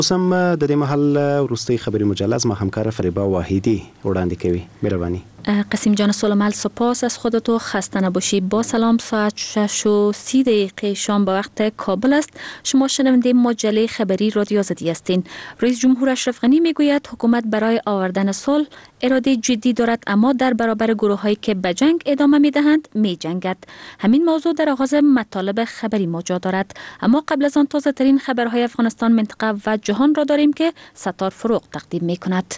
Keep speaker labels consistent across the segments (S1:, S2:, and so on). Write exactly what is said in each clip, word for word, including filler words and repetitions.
S1: اوسم د دې محل وروستۍ خبري مجله از ما همکار فریبا واحدی وړاندې کوي. مهرباني.
S2: قسیم جان سلامال، سپاس از خودت و خسته نباشی. با سلام، ساعت شش و سی دقیقه شام به وقت کابل است. شما شنونده مجله خبری رادیو آزادی هستین. رئیس جمهور اشرف غنی میگوید حکومت برای آوردن صلح اراده جدی دارد، اما در برابر گروه‌هایی که به جنگ ادامه میدهند میجنگد. همین موضوع در آغاز مطالب خبری ما جا دارد، اما قبل از آن تازه ترین خبرهای افغانستان، منطقه و جهان را داریم که ستار فروغ تقدیم میکند.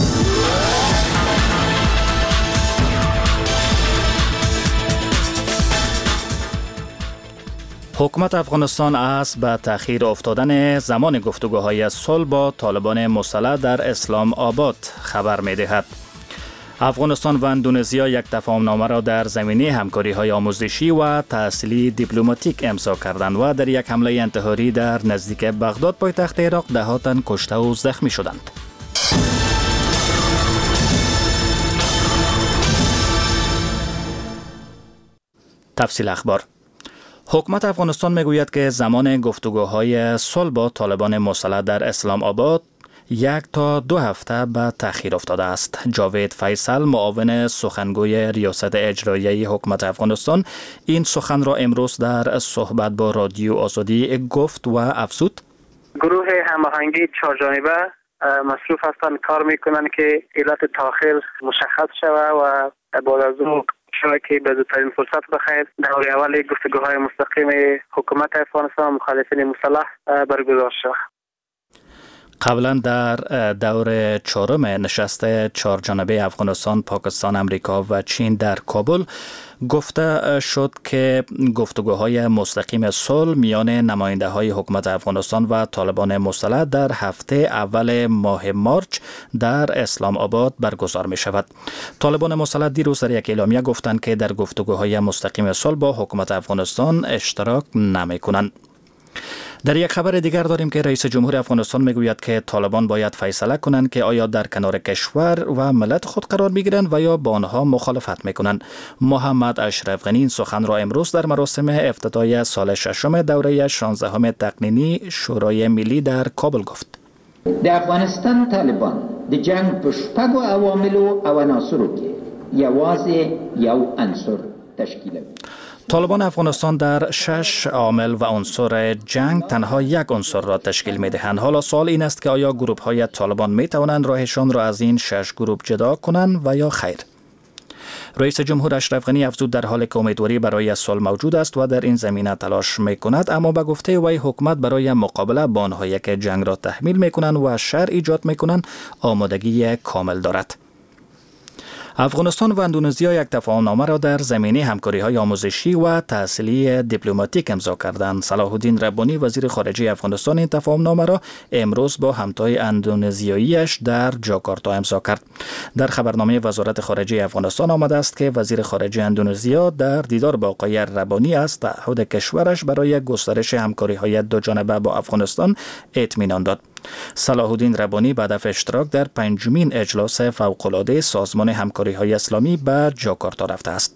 S3: حکومت افغانستان از به تأخیر افتادن زمان گفتگوهای صلح با طالبان مسلح در اسلام آباد خبر می‌دهد. افغانستان و اندونزیا یک تفاهمنامه را در زمینه همکاری‌های آموزشی و تحصیلی دیپلماتیک امضا کردند و در یک حمله انتحاری در نزدیک بغداد پایتخت عراق ده تن کشته و زخمی شدند. تفصیل اخبار. حکومت افغانستان میگوید که زمان گفتگوهای صلح با طالبان مسلح در اسلام آباد یک تا دو هفته به تأخیر افتاده است. جاوید فیصل، معاون سخنگوی ریاست اجرایی حکومت افغانستان، این سخن را امروز در صحبت با رادیو آزادی گفت و افزود:
S4: گروه هماهنگی چهار جانبه مصروف هستند کار میکنند که علت تأخیر مشخص شود و بعد از اون شما که به زودترین فرصت بخیر دوره اول گفتگوهای مستقیم حکومت افغانستان و مخالفین مسلح برگزار شد.
S3: قبلا در دور چهارم نشست چهار جانبه افغانستان، پاکستان، امریکا و چین در کابل گفته شد که گفتگوهای مستقیم صلح میان نماینده‌های حکومت افغانستان و طالبان مسلح در هفته اول ماه مارچ در اسلام آباد برگزار می شود. طالبان مسلح دیروز در یک اعلامیه گفتند که در گفتگوهای مستقیم صلح با حکومت افغانستان اشتراک نمی کنند. در یک خبر دیگر داریم که رئیس جمهور افغانستان میگوید که طالبان باید فیصله کنند که آیا در کنار کشور و ملت خود قرار میگیرند و یا با آنها مخالفت میکنند. محمد اشرف غنی این سخن را امروز در مراسم افتتاحیه سال ششم دوره شانزدهم تقنینی شورای ملی در کابل گفت.
S5: در افغانستان طالبان د جنگ په شپږو عواملو او عناصرو کې یوازې یو عنصر تشکیلوي.
S3: طالبان افغانستان در شش عامل و عنصر جنگ تنها یک عنصر را تشکیل می دهند. حالا سوال این است که آیا گروه های طالبان می توانند راهشان را از این شش گروه جدا کنند و یا خیر؟ رئیس جمهور اشرف غنی افزود در حال که امیدواری برای صلح موجود است و در این زمینه تلاش می کند، اما به گفته وی حکومت برای مقابله با آنهایی که جنگ را تحمیل می کنند و شر ایجاد می کنند آمادگی کامل دارد. افغانستان و اندونزیا یک تفاهمنامه را در زمینه همکاری‌های آموزشی و تحصیلی دیپلماتیک امضا کردند. صلاح الدین ربانی، وزیر خارجه افغانستان، این تفاهمنامه را امروز با همتای اندونزیاییش در جاکارتا امضا کرد. در خبرنامه وزارت خارجه افغانستان آمده است که وزیر خارجه اندونزیا در دیدار با آقای ربانی از تعهد کشورش برای گسترش همکاری‌های دوجانبه با افغانستان اطمینان داد. صلاح الدین ربانی بعد از اشتراک در پنجمین اجلاس فوق‌العاده سازمان همکاری‌های اسلامی به جاکارتا رفته است.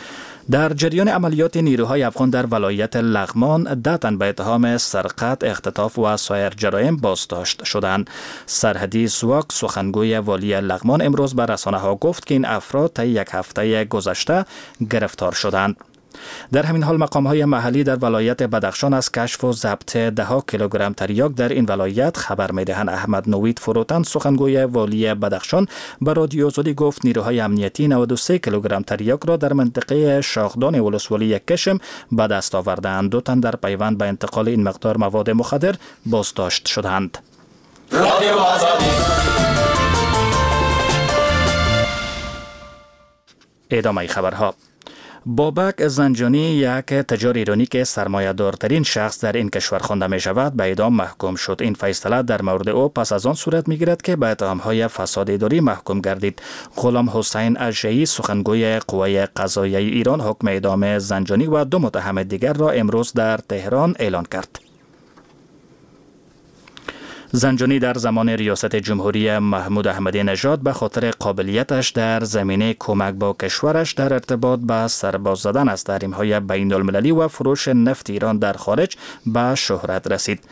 S3: در جریان عملیات نیروهای افغان در ولایت لغمان، ده تن به اتهام سرقت، اختطاف و سایر جرایم بازداشت شدند. سرحدی زواک، سخنگوی والی لغمان، امروز به رسانه‌ها گفت که این افراد طی یک هفته گذشته گرفتار شدند. در همین حال مقام‌های محلی در ولایت بدخشان از کشف و ضبط ده ها کیلوگرم تریاک در این ولایت خبر می‌دهند. احمد نوید فروتن، سخنگوی والی بدخشان، به رادیو آزادی گفت نیروهای امنیتی نود و سه کیلوگرم تریاک را در منطقه شاخدان ولسوالی کشم به دست آوردند. دو تن در پیوند به انتقال این مقدار مواد مخدر بازداشت شدند. رادیو آزادی. ادامه خبرها. بابک زنجانی، یک تجار ایرانی که سرمایه‌دارترین شخص در این کشور خوانده می شود، به اعدام محکوم شد. این فیصله در مورد او پس از آن صورت می گیرد که به اتهام‌های فساد اداری محکوم گردید. غلام حسین اژه‌ای، سخنگوی قوه قضاییه ایران، حکم اعدام زنجانی و دو متهم دیگر را امروز در تهران اعلان کرد. زنجانی در زمان ریاست جمهوری محمود احمدی نژاد به خاطر قابلیتش در زمینه کمک با کشورش در ارتباط به سرباز زدن از تحریم‌های بین‌المللی و فروش نفت ایران در خارج به شهرت رسید.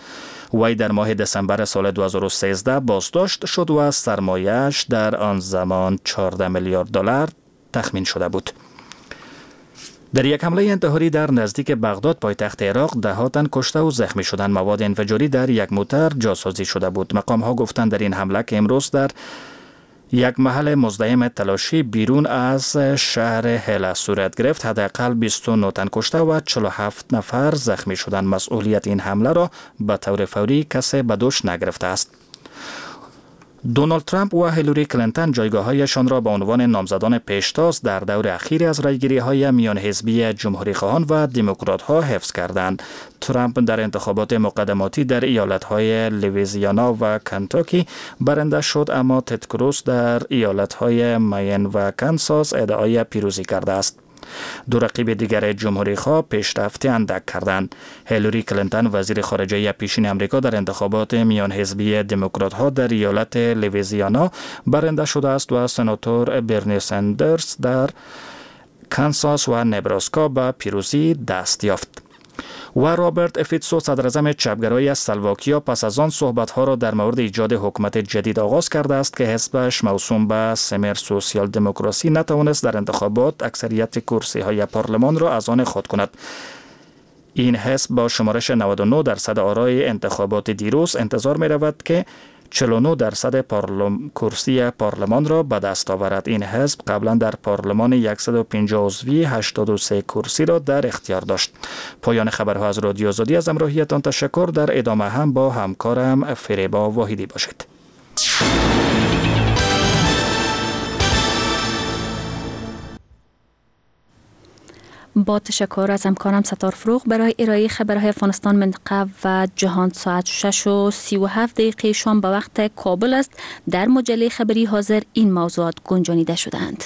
S3: وی در ماه دسامبر سال دو هزار و سیزده بازداشت شد و سرمایه‌اش در آن زمان چهارده میلیارد دلار تخمین شده بود. در یک حمله انتحاری در نزدیک بغداد پایتخت عراق ده ها تن کشته و زخمی شدند. مواد انفجاری در یک موتر جاسازی شده بود. مقام ها گفتند در این حمله که امروز در یک محل مزدحم تلاشی بیرون از شهر هلا صورت گرفت، حداقل بیست و نه تن کشته و چهل و هفت نفر زخمی شدند. مسئولیت این حمله را به طور فوری کسی به دوش نگرفته است. دونالد ترامپ و هیلاری کلینتون جایگاه‌هایشان را به عنوان نامزدان پیشتاز در دور اخیر از رایگیری‌های میان حزبی جمهوری‌خواهان و دموکرات‌ها حفظ کردند. ترامپ در انتخابات مقدماتی در ایالت‌های لویزیانا و کنتاکی برنده شد، اما تد کروز در ایالت‌های مین و کانساس ادعای پیروزی کرده است. دو رقیب دیگر جمهوری خواه پیشرفتی اندک کردند. هیلاری کلینتون وزیر خارجه پیشین امریکا در انتخابات میان حزبی دموکرات ها در ایالت لویزیانا برنده شده است و سناتور برنی سندرز در کانساس و نبراسکا به پیروزی دست یافت. و رابرت افیتسو صدراعظم چپگرای اسلواکیا پس از آن صحبت‌ها را در مورد ایجاد حکومت جدید آغاز کرده است که حزبش موسوم به سمر سوسیال دموکراسی نتوانست در انتخابات اکثریت کرسی‌های پارلمان را از آن خود کند. این حزب با شمارش نود و نه درصد آرای انتخابات دیروز انتظار می‌رود که چهل و نه درصد پارلم... کرسی پارلمان را به دست آورد. این حزب قبلا در پارلمان صد و پنجاه عضوی هشتاد و سه کرسی را در اختیار داشت. پایان خبرها از رادیو آزادی. از همراهیتان تشکر. در ادامه هم با همکارم فریبا واحدی باشید.
S2: با تشکر از همکارم ستار فروغ برای ارائه خبرهای افغانستان، منطقه و جهان. ساعت شش و سی و هفت دقیقه شام به وقت کابل است. در مجله خبری حاضر این موضوعات گنجانیده شدند.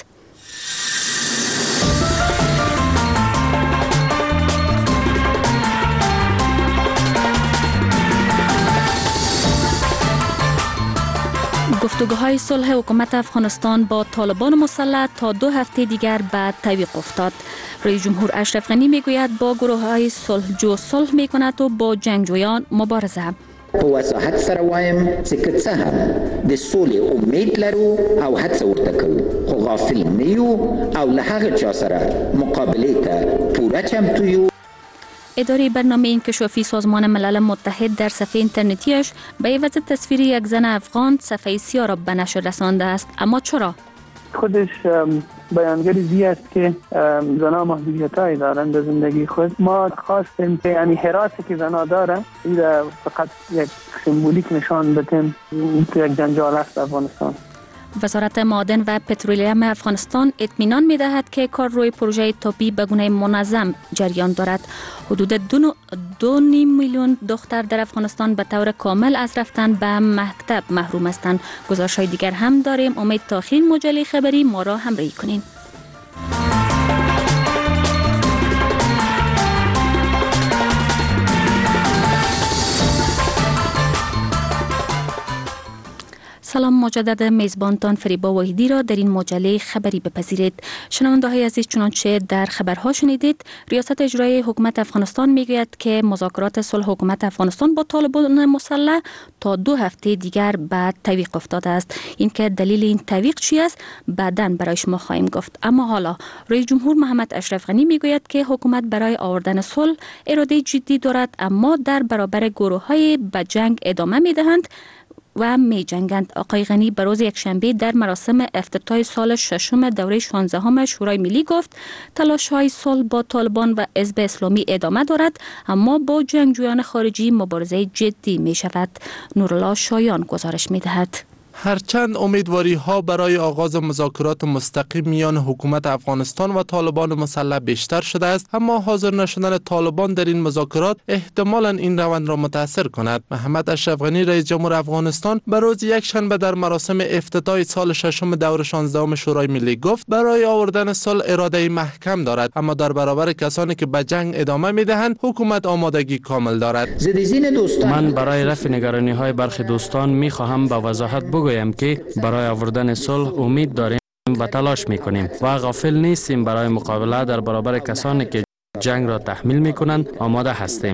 S2: گفتگوهای صلح حکومت افغانستان با طالبان مسلح تا دو هفته دیگر بعد تعویق افتاد. رئیس جمهور اشرف غنی میگوید با گروه‌های صلح جو صلح میکند و با جنگجویان مبارزه.
S5: په وضاحت سره وایم چې که څه هم د سولې امید لرو او هڅه ورته کوو، خو غافل نه یو او له هغه چا سره مقابلې ته پوره چمتو یو.
S2: اداره برنامه انکشافی سازمان ملل متحد در صفحه اینترنتیش به عوض تصویر یک زن افغان صفحه سیاه را به نشر رسانده است. اما چرا؟
S4: خودش بیانگری زی است که زنها محدودیت‌هایی دارند در زندگی خود. ما خواستیم که یعنی حراسی که زنها دارند این فقط یک سمبولیک نشان بدیم تو یک جنجال است افغانستان.
S2: وزارت معادن و پترولیوم افغانستان اطمینان می‌دهد که کار روی پروژه تاپی به گونه منظم جریان دارد. حدود دو, دو نیم میلیون دختر در افغانستان به طور کامل از رفتن به مکتب محروم هستند. گزارش‌های دیگر هم داریم. امید تا آخرین مجله خبری ما را همراهی کنین. سلام مجدد، میزبانتان فریبا واحدی را در این مجله خبری بپذیرید. شنونده های عزیز، چنانچه در خبرها شنیدید، ریاست اجرایی حکومت افغانستان میگوید که مذاکرات صلح حکومت افغانستان با طالبان مسلح تا دو هفته دیگر بعد تعویق افتاده است. این که دلیل این تعویق چی است بعداً برای شما خواهیم گفت. اما حالا رئیس جمهور محمد اشرف غنی میگوید که حکومت برای آوردن صلح اراده جدی دارد، اما در برابر گروه‌های به جنگ ادامه میدهند و می جنگند. آقای غنی به روز یکشنبه در مراسم افتتاح سال ششم دوره شانزدهم شورای ملی گفت تلاش‌های صلح با طالبان و حزب اسلامی ادامه دارد، اما با جنگجویان خارجی مبارزه جدی می شود. نورالله شایان گزارش می دهد.
S6: هرچند امیدواری ها برای آغاز مذاکرات مستقیم میان حکومت افغانستان و طالبان مسلح بیشتر شده است، اما حاضر نشدن طالبان در این مذاکرات احتمالاً این روند را متاثر کند. محمد اشرف غنی رئیس جمهور افغانستان به روز یکشنبه در مراسم افتتاح سال ششم دوره شانزدهم شورای ملی گفت برای آوردن صلح اراده محکم دارد، اما در برابر کسانی که به جنگ ادامه میدهند حکومت آمادگی کامل دارد.
S7: من برای رفع نگرانی های برخی دوستان می خواهم به وضاحت بگویم که برای آوردن صلح امید داریم و تلاش میکنیم و غافل نیستیم برای مقابله در برابر کسانی که جنگ را تحمیل می کنند آماده هستیم.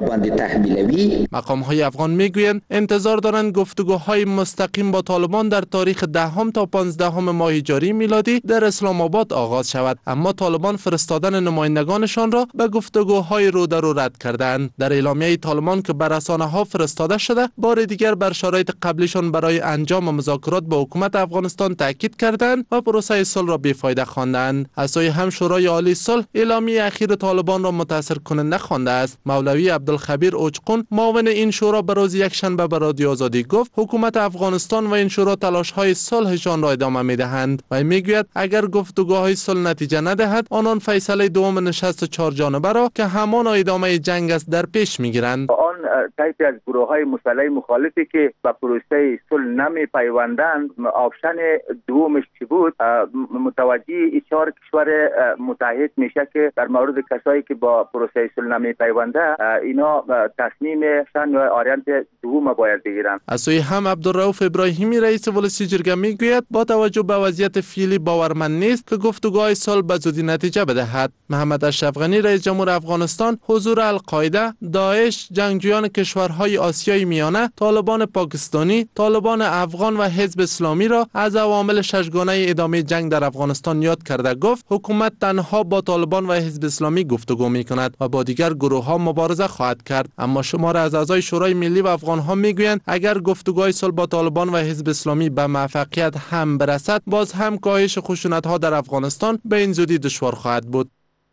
S6: مقام های افغان می گویند انتظار دارند گفتگوهای مستقیم با طالبان در تاریخ دهم تا پانزدهم ماه جاری میلادی در اسلام آباد آغاز شود، اما طالبان فرستادن نمایندگانشان را به گفتگوهای رو در رو رد کردند. در اعلامیه طالبان که بر رسانه‌ها فرستاده شده، بار دیگر بر شرایط قبلیشان برای انجام مذاکرات با حکومت افغانستان تاکید کردند و پروسه صلح را بی‌فایده خواندند. از سوی هم شورای عالی صلح اعلامیه اخیر طالبان را متاثر کننده خوانده است. مولوی عبدالخبیر اوچقون معاون این شورا به روز یکشنبه به رادیو آزادی گفت حکومت افغانستان و این شورا تلاش‌های صلحشان را ادامه می‌دهند و میگوید اگر گفتگوهای صلح نتیجه ندهد آنان فیصله دوم نشست چهار جانبه را که همان ادامه جنگ است در پیش می‌گیرند.
S8: آن طیفی از گروه‌های مسلح مخالفی که به پروسه صلح نمی‌پیوندند، آپشن دومش چی بود؟ متوجه چهار کشور متحد میشه که در مورد کسایی که با پروسه صلح نمی‌پیونده اینا تصمیمشان و آریانت دوم باید بگیرند.
S6: از سوی هم عبدالرؤوف ابراهیمی رئیس ولسی جرگه میگوید با توجه به وضعیت فعلی باورمند نیست که گفتگوهای صلح به زودی نتیجه بدهد. محمد اشرف غنی رئیس جمهور افغانستان حضور القاعده، داعش، جنگجویان کشورهای آسیای میانه، طالبان پاکستانی، طالبان افغان و حزب اسلامی را از عوامل ششگانه ادامه جنگ در افغانستان یاد کرده گفت حکومت تنها با طالبان و حزب اسلامی گفتگو میکند و با دیگر گروه ها مبارزه خواهد کرد. اما شمار از اعضای شورای ملی و افغان ها میگویند اگر گفتگوهای صلح با طالبان و حزب اسلامی به موفقیت هم برسد باز هم کاهش خشونت ها در افغانستان به این زودی دشوار خواهد بود.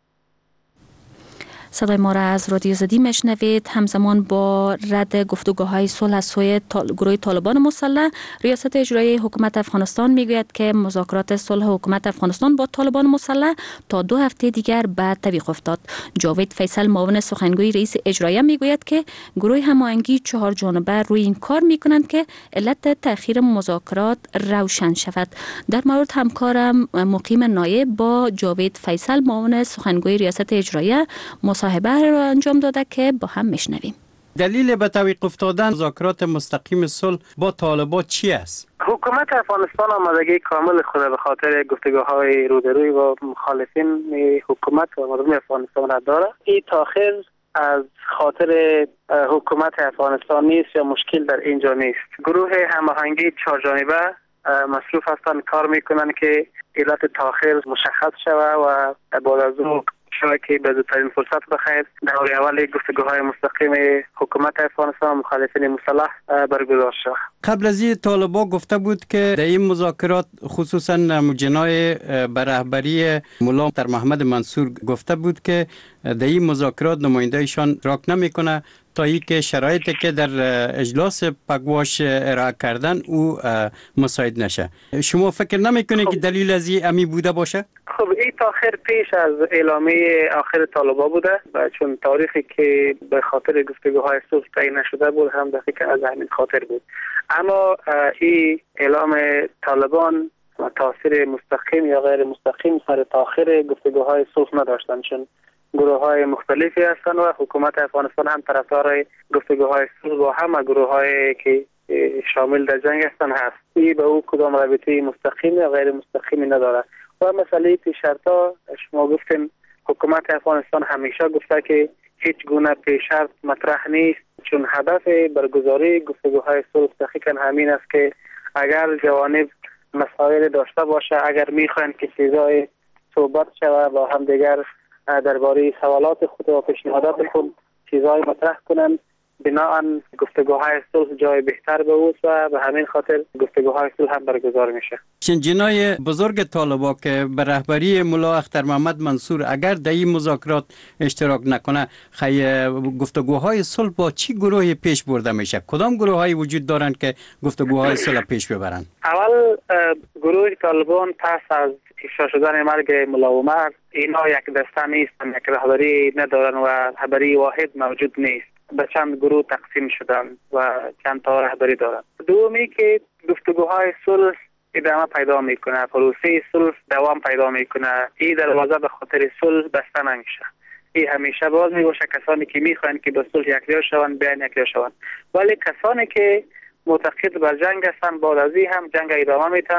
S2: صدای ما را از رادیو زدی میشنوید. همزمان با رد گفتگوهای صلح از سوی طال... گروه طالبان مسلح، ریاست اجرایی حکومت افغانستان میگوید که مذاکرات صلح حکومت افغانستان با طالبان مسلح تا دو هفته دیگر به تعویق افتاد. جاوید فیصل معاون سخنگوی رئیس اجرایی میگوید که گروه هماهنگی چهار جانبه روی این کار میکنند که علت تأخیر مذاکرات روشن شود. در مورد همکارم مقیم نایب با جاوید فیصل معاون سخنگوی ریاست اجرایی مصاحبه را انجام داده که با هم میشنویم.
S9: دلیل به تعویق افتادن مذاکرات مستقیم صلح با طالبان چی است؟
S4: حکومت افغانستان آمادگی کامل خود به خاطر گفتگوهای روبروی و مخالفین حکومت و مردم افغانستان را دارد. این تاخیر از خاطر حکومت افغانستان نیست یا مشکل در اینجا نیست. گروه هماهنگی چهار جانبه مصروف هستند کار میکنند که علت تاخیر مشخص شود و بعد از اون شاید که به زودترین فرصت بخیر دوره اول گفتگوهای مستقیم حکومت افغانستان و مخالفین مسلح برگزار شود.
S9: قبل از این طالبان گفته بود که در این مذاکرات خصوصا مجنای به رهبری ملا در محمد منصور گفته بود که در این مذاکرات نمایندهشان راک نمیکنه تا ای که شرایطی که در اجلاس پگواش ارائه کردن او مساعد نشه. شما فکر نمیکنید که دلیل از این امی بوده باشه؟
S4: خب این تاخیر پیش از اعلامیه آخر طالبان بوده و چون تاریخی که به خاطر گفتگوهای صلح تعیین نشده بود هم دقیقاً از همین خاطر بود. اما این اعلام طالبان تاثیر مستقیم یا غیر مستقیم سر تاخیر گفتگوهای صلح نداشتند، چون گروه های مختلفی هستند و حکومت افغانستان هم طرفدار گفتگوهای صلح با همه گروه هایی که شامل در جنگ هستند هست. این به او کدام رابطه مستقیم یا غیر مستقیمی نداره. و مسئله پیشرتا شما گفتین حکومت افغانستان همیشه گفته که هیچ گونه پیشرت مطرح نیست، چون هدف برگزاری گفتگوهای صلح دقیقاً همین است که اگر جوانب مسائل داشته باشه، اگر میخواین که چیزای صحبت شود با هم دیگر درباره سوالات خود و پیشنهادات خود چیزهای مطرح کنند، بناهن گفتگوهای صلح جای بهتر بود و به همین خاطر گفتگوهای صلح هم برگزار میشه.
S9: چند جنای بزرگ طالبان که به رهبری ملا اختر محمد منصور اگر در این مذاکرات اشتراک نکنه، خی گفتگوهای صلح با چی گروهی پیش برده میشه؟ کدام گروهایی وجود دارند که گفتگوهای صلح پیش ببرند؟
S4: اول گروه طالبان پس از افشا شدن مرگ ملا عمر اینا یک دسته نیستن، یک رهبری ندارن و رهبری واحد موجود نیست. به چند گروه تقسیم شدن و چند تا رهبری دارن. دومی که گفتگوهای صلح ادامه پیدا میکنه، پروسه صلح دوام پیدا میکنه، این دروازه به خاطر صلح بسته نمیشه. این همیشه باز میباشه، کسانی که میخواین که به صلح یکجا شوند بیان یکجا شوند. ولی کسانی که معتقد بر جنگ هستن بعد از این هم جنگ ادامه میتن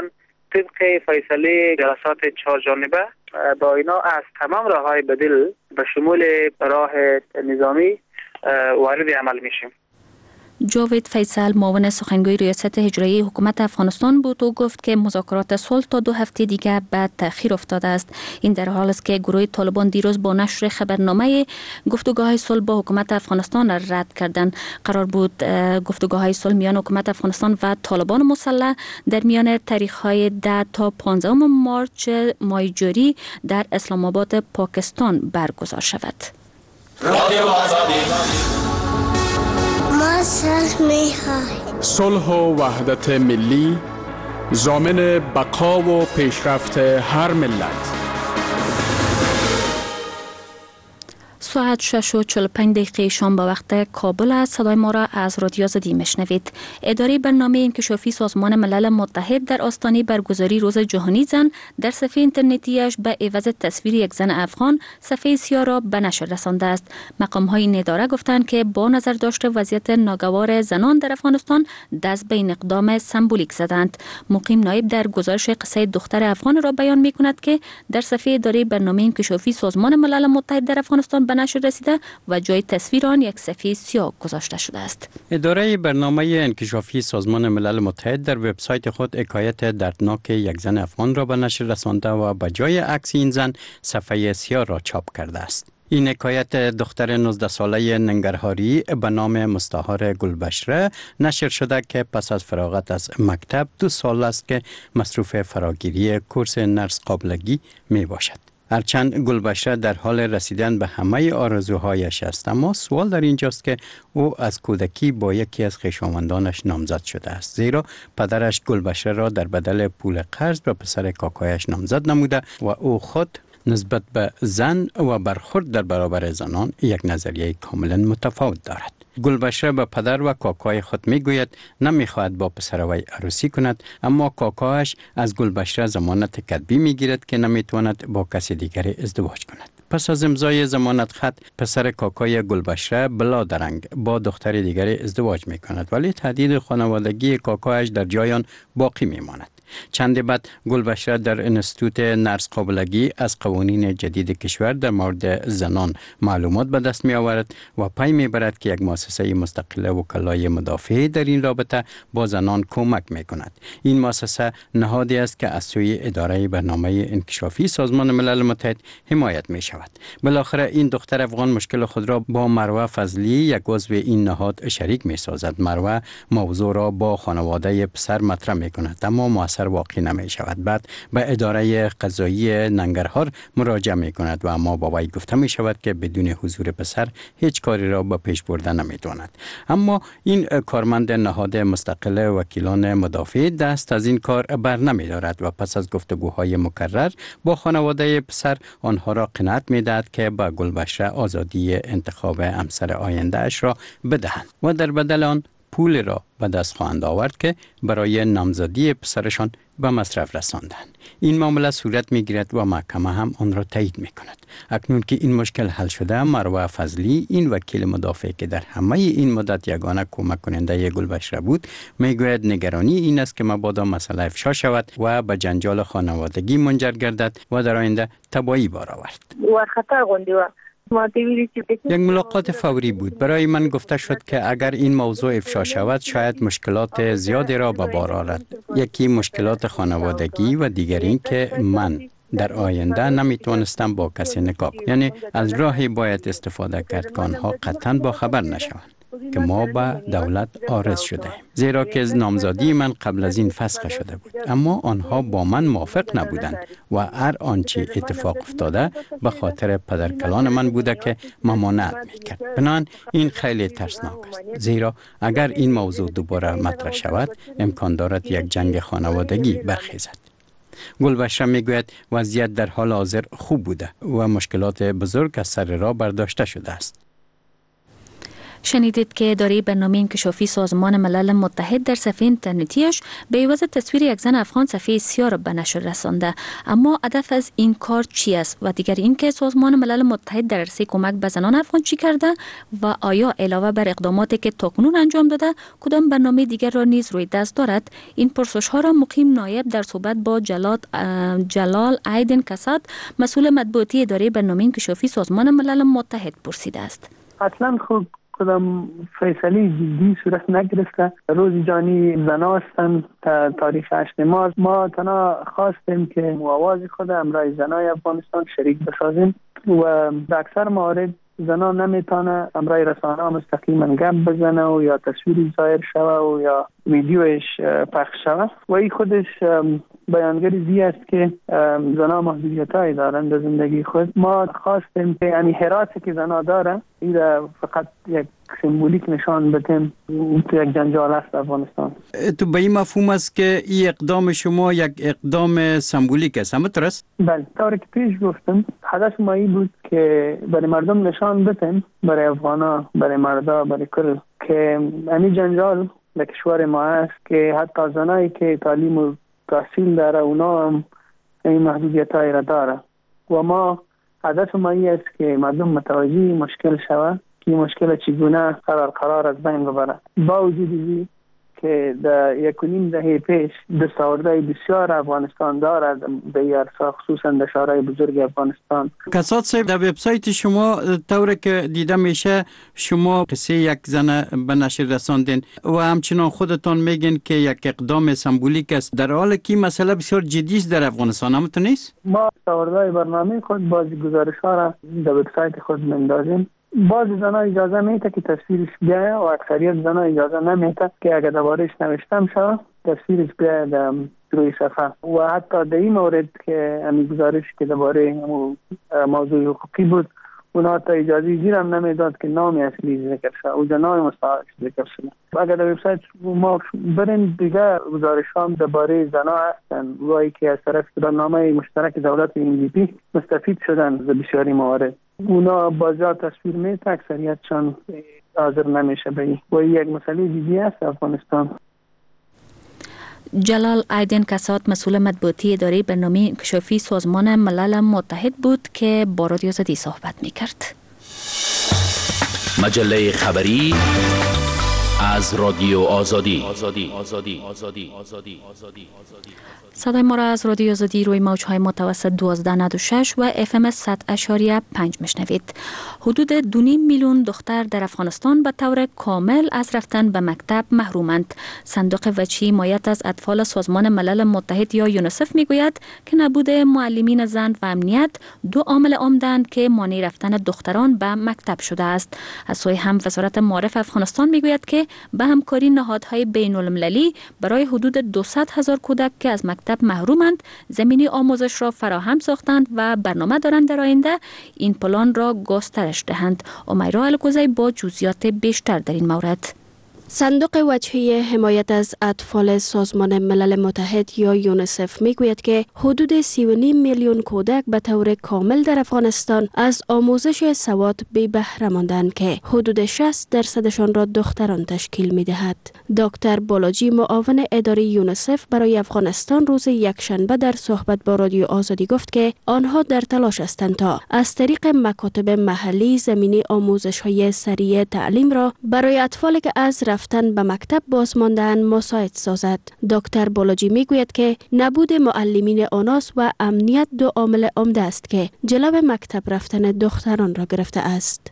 S4: طبق فیصله جلسات چهار جانبه با اینا از تمام راههای بدیل به شمول راه نظامی وارد عمل میشیم.
S2: جاوید فیصل معاون سخنگوی ریاست اجرایی حکومت افغانستان بود و گفت که مذاکرات صلح تا دو هفته دیگر بعد تأخیر افتاده است. این در حالی است که گروه طالبان دیروز با نشر خبرنامه گفتگوهای صلح با حکومت افغانستان را رد کردند. قرار بود گفتگوهای صلح میان حکومت افغانستان و طالبان مسلح در میان تاریخ‌های ده تا پانزده مارچ ماه جاری در اسلام آباد پاکستان برگزار شود. رادیو آزادی
S10: ما صلح می‌خواهیم.
S11: صلح و وحدت ملی ضامن بقا و پیشرفت هر ملت.
S2: ساعت شش و چهل و پنج دقیقه شام به وقت کابل است. صدای ما را از رادیو آزادی میشنوید. اداره برنامه انکشافی سازمان ملل متحد در آستانه برگزاری روز جهانی زن در صفحه اینترنتیش به عوض تصویر یک زن افغان صفحه سیاه را به نشر رسانده است. مقام های این اداره گفتند که با نظر داشته وضعیت ناگوار زنان در افغانستان دست به این اقدام سمبولیک زدند. مقیم نایب در گزارش قصه دختر افغان را بیان می‌کند که در صفحه اداره برنامه انکشافی سازمان ملل متحد در افغانستان به نشر رسیده و جای تصویر آن یک صفحه سیاه گذاشته شده است.
S9: اداره برنامه انکشافی سازمان ملل متحد در وبسایت خود حکایت دردناک یک زن افغان را به نشر رسانده و به جای عکس این زن صفحه سیاه را چاپ کرده است. این حکایت دختر نوزده ساله ننگرهاری به نام مستعار گلبشره نشر شده که پس از فراغت از مکتب دو سال است که مصروف فراگیری کورس نرس قابلگی می باشد. هرچند گلبشره در حال رسیدن به همه آرزوهایش است، اما سوال در اینجاست که او از کودکی با یکی از خویشاوندانش نامزد شده است، زیرا پدرش گلبشره را در بدل پول قرض به پسر کاکایش نامزد نموده و او خود نسبت به زن و برخورد در برابر زنان یک نظریه کاملا متفاوت دارد. گلبشره به پدر و کاکای خود میگوید نمیخواهد با پسر وی عروسی کند، اما کاکایش از گلبشره ضمانت کتبی میگیرد که نمیتواند با کسی دیگری ازدواج کند. پس از امضای ضمانت خط پسر کاکای گلبشره بلا درنگ با دختر دیگری ازدواج میکند، ولی تهدید خانوادگی کاکایش در جای آن باقی میماند. چند بعد گلبشره در انستیتوت نرس قابلگی از قوانین جدید کشور در مورد زنان معلومات به دست می آورد و پی می برد که یک مؤسسه مستقل وکلای مدافع در این رابطه با زنان کمک می کند. این مؤسسه نهادی است که از سوی اداره برنامه انکشافی سازمان ملل متحد حمایت می شود. بالاخره این دختر افغان مشکل خود را با مروه فضلی یک عضو این نهاد شریک می سازد. مروه موضوع را با خانواده پسر مطرح می کند، اما مؤسسه واقعی نمی شود. بعد به اداره قضایی ننگرهار مراجعه می کند و اما با وی گفته می شود که بدون حضور پسر هیچ کاری را به پیش بردن نمی تواند. اما این کارمند نهاد مستقل وکیلان مدافع دست از این کار بر نمی دارد و پس از گفتگوهای مکرر با خانواده پسر آنها را قناعت می دهد که با گلبشره آزادی انتخاب همسر آینده اش را بدهند و در بدل آن پول را به دست خواهند آورد که برای نامزدی پسرشان به مصرف رساندند. این معامله صورت می گیرد و محکمه هم آن را تایید می کند. اکنون که این مشکل حل شده، مروه فضلی، این وکیل مدافع که در همه این مدت یگانه کمک کننده گلبشره بود، می گوید نگرانی این است که مبادا مسئله افشا شود و به جنجال خانوادگی منجر گردد و در آینده تباهی بار آورد. یک ملاقات فوری بود. برای من گفته شد که اگر این موضوع افشا شود شاید مشکلات زیادی را به بار آورد. یکی مشکلات خانوادگی و دیگر این که من در آینده نمیتوانستم با کسی نکاح کنم. یعنی از راهی باید استفاده کرد که آنها قطعا با خبر نشوند که ما به دولت عارض شده ایم، زیرا که نامزدی من قبل از این فسخ شده بود، اما آنها با من موافق نبودند و هر آنچه اتفاق افتاده به خاطر پدرکلان من بوده که ممانعت میکرد. بنابراین این خیلی ترسناک است، زیرا اگر این موضوع دوباره مطرح شود امکان دارد یک جنگ خانوادگی برخیزد. گلبشره میگوید وضعیت در حال حاضر خوب بوده و مشکلات بزرگ از سر راه برداشته شده است.
S2: شنیدید که اداره برنامه انکشافی سازمان ملل متحد در صفحه اینترنتیش به عوض تصویر یک زن افغان صفحه سیاه را به نشر رسانده. اما هدف از این کار چی است و دیگر اینکه سازمان ملل متحد در عرصه کمک به زنان افغان چی کرده و آیا علاوه بر اقداماتی که تاکنون انجام داده کدام برنامه دیگر را نیز روی دست دارد؟ این پرسش ها را مقیم نایب در صحبت با جلال جلال ایدن کسات مسئول مطبوعاتی اداره برنامه انکشافی سازمان ملل متحد پرسیده است.
S12: اصلا خوب کدام فیصله جدی صورت نگرفته. روز جانی زنان هستند تا تاریخ هشت مارس. ما تنها خواستیم که آواز خود امرای زنای افغانستان شریک بسازیم و در اکثر موارد زنان نمیتونه امرای رسانه مستقیما گپ بزنه و یا تصویری ظاهر شوه و یا ویدیوش پخش شوه و این خودش بیانگری زی است که زنان محدودیت‌هایی دارند در زندگی خود. ما خواستیم که یعنی حراسی که زنان داره این فقط یک سمبولیک نشان بدیم تو یک جنجال است افغانستان.
S9: تو به این مفهوم است که این اقدام شما یک اقدام سمبولیک است، همه است؟
S12: بله، طوری که پیش گفتم هدف ما این بود که برای مردم نشان بدیم، برای افغانا، برای مردا، برای کل، که این جنجال در کشور ما است که حتی زنایی که تعلیم و تحصیل داره اونا هم این محدودیت های را داره و ما هدف ما این است که مردم متوجه مشکل شود که مشکل چگونه قرار قرار از بین ببره. با وجود این که در یک و نیم دهه پیش دستاوردهای بسیار افغانستان دارد به این عرصه، خصوصا در شهرهای بزرگ افغانستان.
S9: کسات صاحب، در وبسایت شما طوری که دیده میشه شما قصه یک زن به نشر رساندین و همچنان خودتان میگین که یک اقدام سمبولیک است، در حالی که مسئله بسیار جدی است در افغانستان، همونطور نیست؟
S12: ما دستاوردهای برنامه خود بعضی گزارش ها را در وبسایت خود میندازیم. بعضی زنها اجازه میده که تصویرش بیایه و اکثریت زنها اجازه نمیده که اگر درباره‌اش نوشتم شود تصویرش بیایه در روی صفحه. و حتی در این مورد که همین گزارش که درباره موضوع حقوقی بود اونا حتی اجازه گیرم نمیداد که نام اصلی ذکر شد و جناب مستعارش ذکر شد. اگر در وبسایت ما برین دیگه گزارش هم درباره زنها هستن وایی که از طرف برنامه مشترک دولت این دی پی مستفید شدن در بسیاری موارد. اونا بازار تصویر میده، اکثریتشان حاضر نمیشه به این و این یک مسئله دیگه است افغانستان.
S2: جلال ایدن کسات مسئول مطبوعاتی اداره برنامه انکشافی سازمان ملل متحد بود که با رادیو آزادی صحبت میکرد.
S13: مجله خبری از رادیو آزادی. آزادی آزادی آزادی آزادی آزادی
S2: صدای ما را از رادیو آزادی روی موج‌های متوسط دوازده نود و شش و اف ام صد اشاریه پنج میشنوید. حدود دو نیم میلیون دختر در افغانستان به طور کامل از رفتن به مکتب محرومند. صندوق وجهی حمایت از اطفال سازمان ملل متحد یا یونیسف میگوید که نبود معلمین زن و امنیت دو عامل عمده‌اند که مانع رفتن دختران به مکتب شده است. از سوی هم وزارت معارف افغانستان میگوید که به همکاری نهادهای بین‌المللی برای حدود دویست هزار کودک که از مکتب محرومند زمینی آموزش را فراهم ساختند و برنامه دارند در آینده این پلان را گسترش دهند. امیرا الکوزی با جزئیات بیشتر در این مورد.
S14: صندوق وجهی حمایت از اطفال سازمان ملل متحد یا یونیسف میگوید که حدود سی و نیم میلیون کودک به طور کامل در افغانستان از آموزش سواد بی بهره ماندند که حدود شصت درصدشان را دختران تشکیل میدهد. دکتر بالاجی معاون اداره یونیسف برای افغانستان روز یکشنبه در صحبت با رادیو آزادی گفت که آنها در تلاش هستند تا از طریق مکاتب محلی زمینی آموزش های سریع تعلیم را برای اطفالی که از رفتن به مکتب باز ماندن مساعد سازد. دکتر بالاجی میگوید که نبود معلمین آناس و امنیت دو عامل عمده است که جلو مکتب رفتن دختران را گرفته است.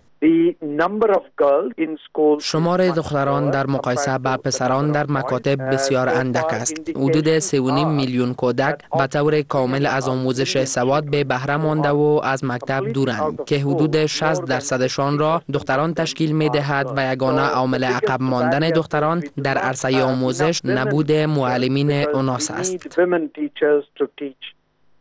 S15: شمار دختران در مقایسه با پسران در مکاتب بسیار اندک است. حدود سه و نیم میلیون کودک به طور کامل از آموزش سواد به بهره مانده و از مکتب دورند که حدود شصت درصدشان را دختران تشکیل می دهد و یگانه عامل عقب ماندن دختران در عرصه آموزش نبود معلمین آناس است.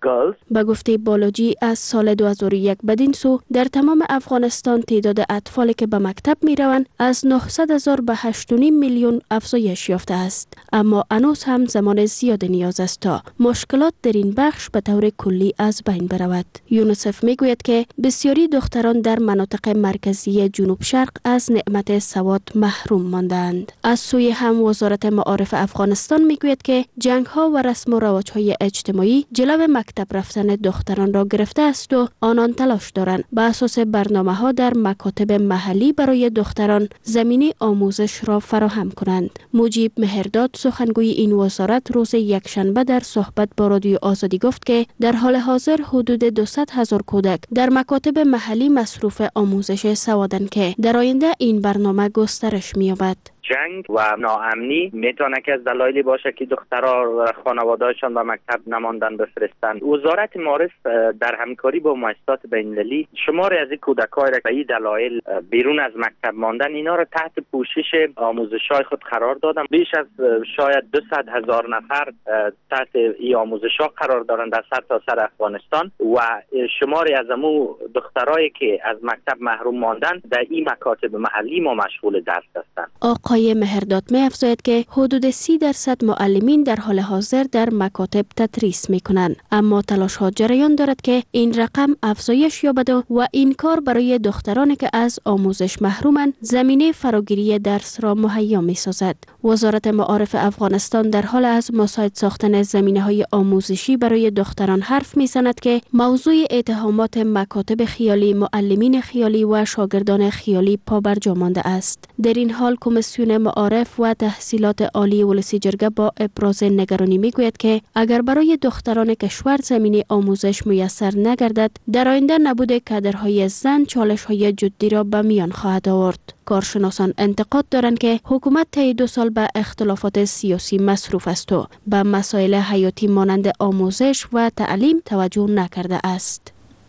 S14: به گفته بالاجی از سال دو هزار و یک بدین سو در تمام افغانستان تعداد اطفالی که به مکتب می روند از نهصد هزار به هشت و نیم میلیون افزایش یافته است. اما هنوز هم زمان زیاد نیاز است تا مشکلات در این بخش به طور کلی از بین برود. یونیسف می گوید که بسیاری دختران در مناطق مرکزی جنوب شرق از نعمت سواد محروم ماندند. از سوی هم وزارت معارف افغانستان می گوید که جنگ ها و رسم و رواج های اجتماعی جلو مکتب رفتن دختران را گرفته است و آنان تلاش دارند به اساس برنامه ها در مکاتب محلی برای دختران زمینه آموزش را فراهم کنند. مجیب مهرداد سخنگوی این وزارت روز یکشنبه در صحبت با رادیو آزادی گفت که در حال حاضر حدود دویست هزار کودک در مکاتب محلی مصروف آموزش سوادند که در آینده این برنامه گسترش می‌یابد.
S16: جنگ و ناامنی میتونه که از دلایلی باشه که دخترها خانواده‌هاشون به مکتب نماندن بفرستند. وزارت معارف در همکاری با مؤسسات بین‌المللی شماری از این کودک‌ها را به این دلایل بیرون از مکتب ماندن اینا را تحت پوشش آموزش‌های خود قرار دادن. بیش از شاید دویست هزار نفر تحت این آموزش‌ها قرار دارند در سرتاسر افغانستان و شماری از امو دخترایی که از مکتب محروم ماندن در این مکاتب محلی ما مشغول درس هستند.
S14: آقای مهرداد می افزاید که حدود سی درصد معلمین در حال حاضر در مکاتب تدریس می کنند، اما تلاش ها جریان دارد که این رقم افزایش یابد و این کار برای دخترانی که از آموزش محرومند زمینه فراگیری درس را مهیا می سازد. وزارت معارف افغانستان در حال از مساعد ساختن زمینه های آموزشی برای دختران حرف می زند که موضوع اتهامات مکاتب خیالی، معلمین خیالی و شاگردان خیالی پابرجا مانده است. در این حال کمیسیون معارف و تحصیلات عالی ولسی جرگه با ابراز نگرانی میگوید که اگر برای دختران کشور زمینه آموزش میسر نگردد، در آینده نبود کادرهای زن چالش‌های جدی را به میان خواهد آورد. کارشناسان انتقاد دارند که حکومت طی دو سال به اختلافات سیاسی مصروف است و به مسائل حیاتی مانند آموزش و تعلیم توجه نکرده است.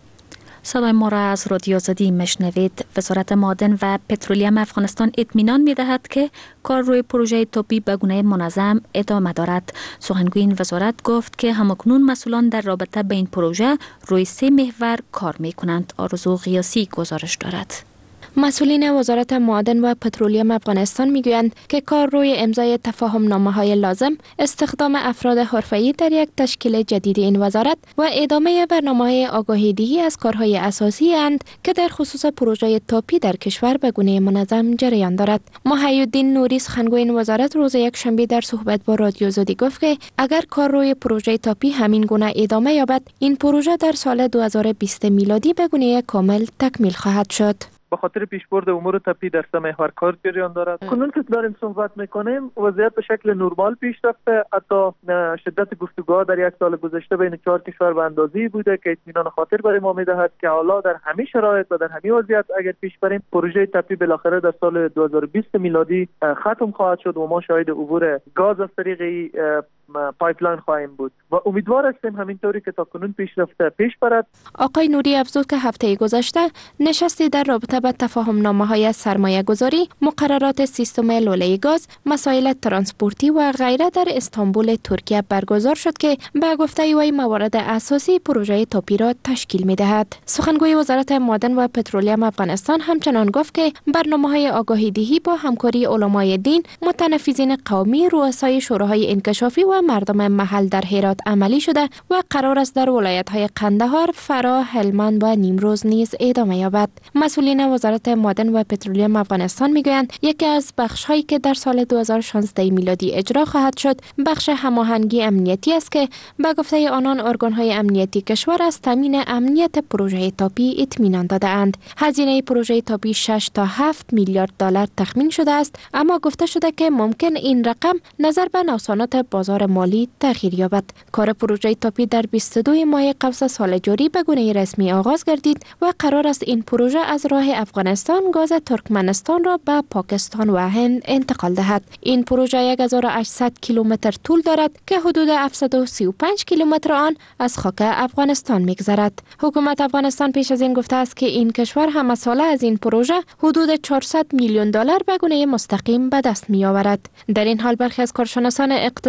S2: صدای ما را از رادیو آزادی میشنوید. وزارت معادن و پترولیم افغانستان اطمینان می‌دهد که کار روی پروژه توپی به گونه منظم ادامه دارد. سخنگوی این وزارت گفت که همکنون مسئولان در رابطه به این پروژه روی سه محور کار می‌کنند. آرزو غیاسی گزارش دارد.
S17: مسئولین وزارت معادن و پترولیم افغانستان میگویند که کار روی امضای تفاهم نامه های لازم، استخدام افراد حرفه‌ای در یک تشکیل جدید این وزارت و ادامه برنامه‌های آگاهی‌دهی از کارهای اساسی اند که در خصوص پروژه توپی در کشور به گونه منظم جریان دارد. محی‌الدین نوری سخنگوی این وزارت روز یکشنبه در صحبت با رادیو آزادی گفت که اگر کار روی پروژه توپی همین گونه ادامه یابد، این پروژه در سال دو هزار و بیست میلادی به گونه کامل تکمیل خواهد شد.
S18: به خاطر پیشبرد امور طبی در سه محور کار جریان دارد. کنون که داریم صحبت میکنیم وضعیت به شکل نرمال پیش رفته. حتی شدت گفتگوها در یک سال گذشته بین چهار کشور به اندازه‌ای بوده که اطمینان خاطر برای ما میدهد که حالا در همه شرایط و در همه وضعیت اگر پیش بریم پروژه طبی بالاخره در سال دو هزار و بیست میلادی ختم خواهد شد و ما شاهد عبور گاز از طریق پایپلاین خواهیم بود و امیدوار هستیم همینطوری که تاکنون پیش رفته پیش برد.
S17: آقای نوری افزود که هفته گذشته نشستی در رابطه با تفاهم نامه های سرمایه گذاری، مقررات سیستم لوله گاز، مسائل ترانسپورتی و غیره در استانبول ترکیه برگزار شد که به گفته وی موارد اساسی پروژه توپی را تشکیل می دهد. سخنگوی وزارت معادن و پترولیم افغانستان همچنان گفت که برنامه های آگاهی دهی با همکاری علمای دین، متنفذین قومی، رؤسای شوراهای انکشافی و مردم محل در هرات عملی شده و قرار است در ولایت‌های قندهار، فرا، هلمند و نیمروز نیز ادامه یابد. مسئولین وزارت معادن و پترولیم افغانستان میگویند یکی از بخش‌هایی که در سال دو هزار و شانزده میلادی اجرا خواهد شد بخش هماهنگی امنیتی است که به گفته آنان ارگان‌های امنیتی کشور از تامین امنیت پروژه توپی اطمینان داده‌اند. هزینه پروژه توپی شش تا هفت میلیارد دلار تخمین شده است، اما گفته شده که ممکن این رقم نظر به نوسانات بازار مالی تغییر یابد. کار پروژه توپی در بیست و دو ماه قبض سال جاری به گونه رسمی آغاز گردید و قرار است این پروژه از راه افغانستان گاز ترکمنستان را به پاکستان و هند انتقال دهد. این پروژه هزار و هشتصد کیلومتر طول دارد که حدود هفتصد و سی و پنج کیلومتر آن از خاک افغانستان می‌گذرد. حکومت افغانستان پیش از این گفته است که این کشور همه ساله از این پروژه حدود چهارصد میلیون دلار به گونه مستقیم به دست می‌آورد. در این حال برخی از کارشناسان اقتصادی در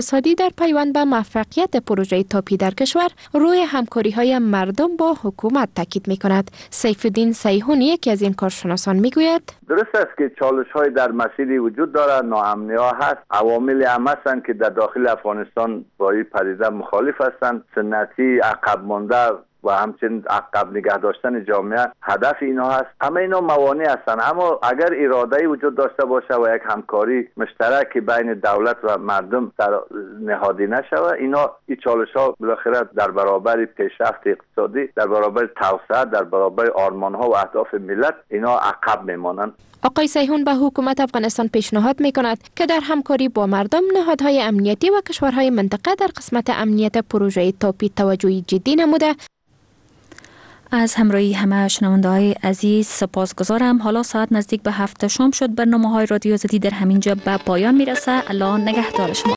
S17: در پیوند به موفقیت پروژه تاپی در کشور روی همکاری های مردم با حکومت تاکید می کند. سیف الدین سیحون یکی از این کارشناسان می گوید
S19: درست است که چالش های در مسیری وجود دارد، ناامنی ها هست، عوامل هم هستند که در داخل افغانستان با این پدیده مخالف هستند. سنتی، عقب مانده و همچنین عقب نگه داشتن جامعه هدف اینا هست. همه اینا موانع هستند، اما اگر اراده وجود داشته باشه و یک همکاری مشترک بین دولت و مردم در نهادی نشود، اینا این چالش ها بالاخره در برابر پیشرفت اقتصادی، در برابر توسعه، در برابر آرمان ها و اهداف ملت اینا عقب میمانند.
S17: آقای سیحون به حکومت افغانستان پیشنهاد می کند که در همکاری با مردم، نهادهای امنیتی و کشورهای منطقه در قسمت امنیت پروژه تاپی توجهی جدی نموده.
S2: از همراهی همه شنونده های عزیز سپاسگزارم. حالا ساعت نزدیک به هفت شام شد. برنامه های رادیو آزادی در همینجا به پایان میرسه. الان نگهدار شما.